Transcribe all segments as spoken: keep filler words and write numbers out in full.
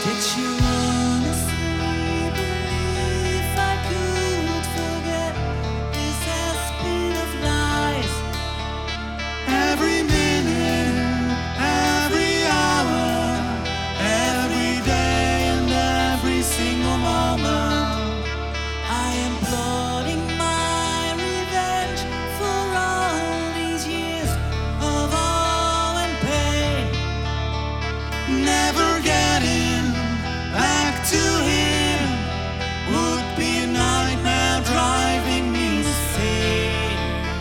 Did you honestly believe I could forget this speed of lies? Every minute, every hour, every day and every single moment, I am plotting my revenge for all these years of awe and pain. Never getting back to him would be a nightmare driving me insane.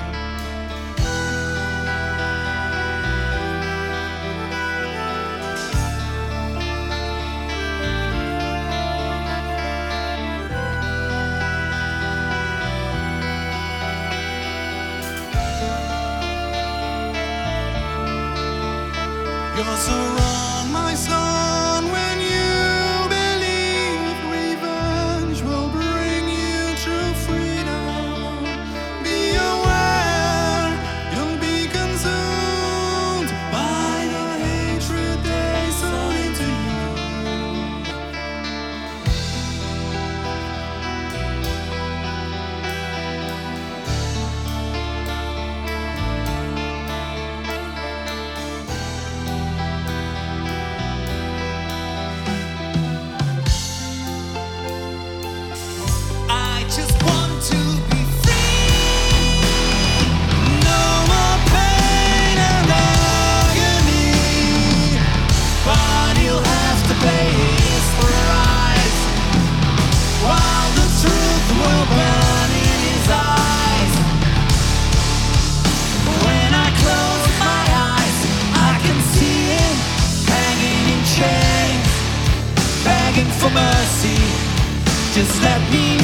You're so wrong, my son, when you believe revenge will bring you true freedom. Be aware, you'll be consumed by the hatred they sow into you. I just want to be free. No more pain and agony. But he'll have to pay his price, while the truth will burn in his eyes. When I close my eyes, I can see him hanging in chains, begging for mercy. Just let me